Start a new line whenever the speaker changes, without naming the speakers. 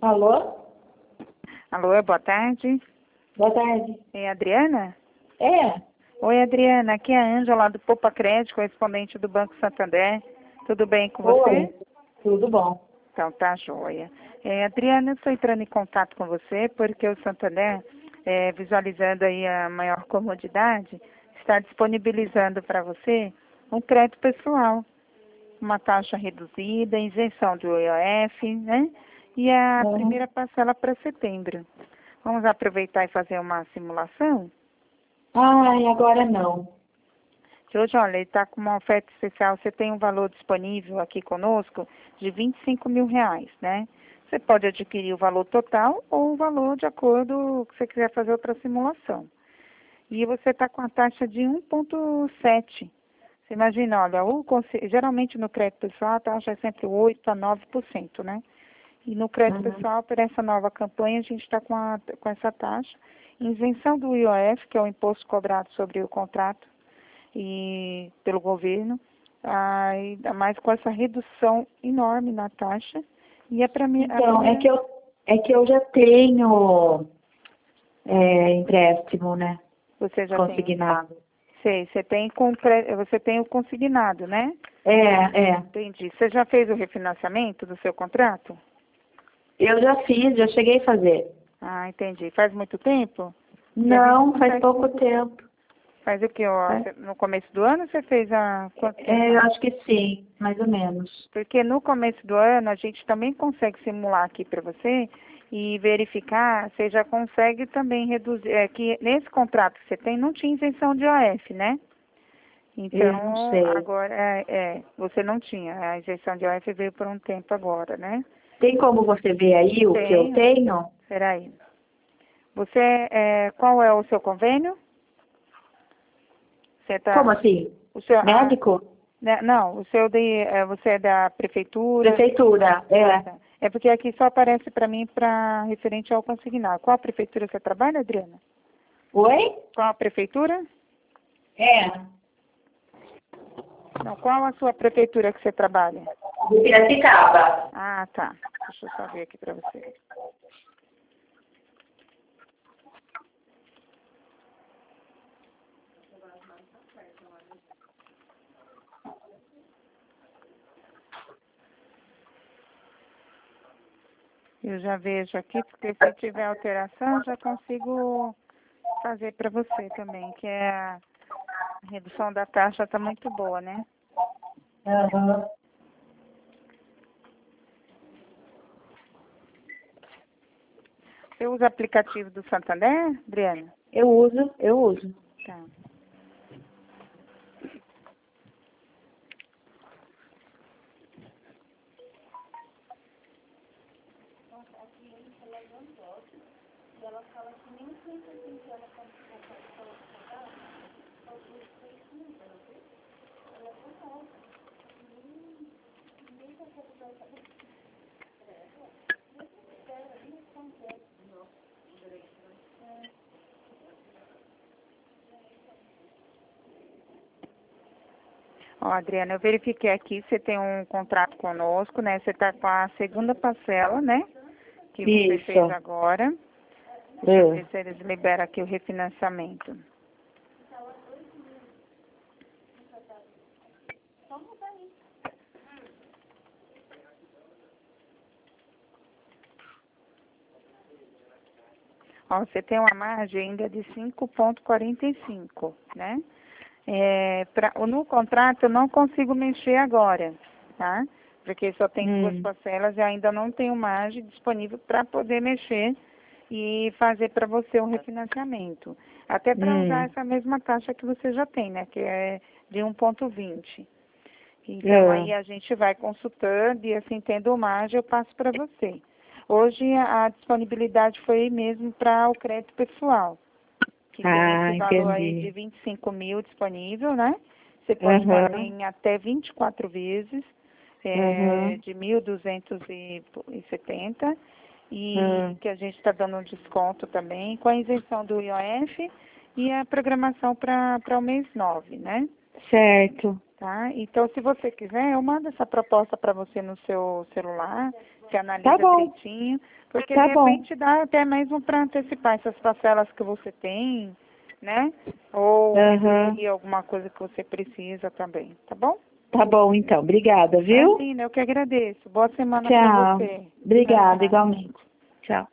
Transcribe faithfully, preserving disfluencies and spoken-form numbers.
Alô?
Alô, boa tarde.
Boa tarde.
É a Adriana?
É?
Oi, Adriana. Aqui é a Ângela do Poupa Crédito, correspondente do Banco Santander. Tudo bem com você?
Oi. Tudo bom.
Então, tá joia. É, Adriana, eu estou entrando em contato com você porque o Santander, é, visualizando aí a maior comodidade, está disponibilizando para você um crédito pessoal, uma taxa reduzida, isenção do I O F, né? E a
Uhum.
primeira parcela para setembro. Vamos aproveitar e fazer uma simulação?
Ai, agora não.
Que hoje, olha, ele está com uma oferta especial. Você tem um valor disponível aqui conosco de vinte e cinco mil reais, né? Você pode adquirir o valor total ou o valor de acordo que você quiser fazer outra simulação. E você está com a taxa de um vírgula sete. Você imagina, olha, o, conse- geralmente no crédito pessoal a taxa é sempre oito a nove por cento, né? E no crédito
Uhum.
pessoal, por essa nova campanha, a gente está com, a- com essa taxa. Isenção do I O F, que é o imposto cobrado sobre o contrato e pelo governo, ah, ainda mais com essa redução enorme na taxa. E é para mim a
Então, é
primeira.
que eu, é que eu já tenho é, empréstimo, né?
Você já tem.
Consignado.
Sei, você tem, com cre- você tem o consignado, né?
É, é.
Entendi. Você já fez o refinanciamento do seu contrato?
Eu já fiz, já cheguei a fazer.
Ah, entendi. Faz muito tempo? E a gente
Não, faz
consegue-
pouco tempo.
Faz o quê? Ó,
Faz-
Cê- no começo do ano você fez a quanto tempo?
É, eu acho que sim, mais ou menos.
Porque no começo do ano a gente também consegue simular aqui para você e verificar, você já consegue também reduzir, é que nesse contrato que você tem não tinha isenção de I O F, né?
Eu não
Então,
sei.
agora, é, é, você não tinha, a isenção de I O F veio por um tempo agora, né?
Tem como você ver aí o que eu
Tenho,
tenho?
peraí. Você, é, qual é o seu convênio? Você
Como
tá,
assim?
o seu, ah,
Médico?
né, não, o seu de, é, você é da prefeitura?
Prefeitura,
Ah,
é.
tá. É porque aqui só aparece para mim para referente ao consignado. Qual prefeitura você trabalha, Adriana?
Oi?
Qual a prefeitura?
É.
Não, qual a sua prefeitura que você trabalha?
De Piracicaba.
Ah, tá. Deixa eu só ver aqui para você. Eu já vejo aqui, porque se tiver alteração, eu já consigo fazer para você também, que é a redução da taxa está muito boa, né?
Aham.
Você usa aplicativo do Santander, Adriana?
Eu uso, eu uso.
Tá. Ó, Adriana, eu verifiquei aqui, você tem um contrato conosco, né? Você está com a segunda parcela, né? Que você
Isso.
fez agora. Deixa eu ver
É.
se eles liberam aqui o refinanciamento. Ó, você tem uma margem ainda de cinco vírgula quarenta e cinco, né? É, pra, no contrato eu não consigo mexer agora, tá? Porque só tem duas
Hum.
parcelas e ainda não tenho margem disponível para poder mexer e fazer para você um refinanciamento. Até para usar
Hum.
essa mesma taxa que você já tem, né? Que é de um vírgula vinte. Então
É.
aí a gente vai consultando e assim tendo margem eu passo para você. Hoje a disponibilidade foi mesmo para o crédito pessoal, que tem
Ah,
esse valor aí de
entendi.
vinte e cinco mil disponível, né? Você pode fazer
Aham.
em até vinte e quatro vezes, é,
Aham.
de mil duzentos e setenta, e
Aham.
que a gente está dando um desconto também, com a isenção do I O F e a programação para o mês nove, né?
Certo.
Tá? Então, se você quiser, eu mando essa proposta para você no seu celular. Você analisa
Tá bom.
direitinho, porque
Tá
de
bom.
repente dá até mesmo para antecipar essas parcelas que você tem, né? Ou
Aham.
reduzir alguma coisa que você precisa também, tá bom?
Tá bom, então. Obrigada, viu?
Imagina, eu que agradeço. Boa semana para
Tchau.
você. Tchau,
Obrigada,
tchau.
igualmente. Tchau.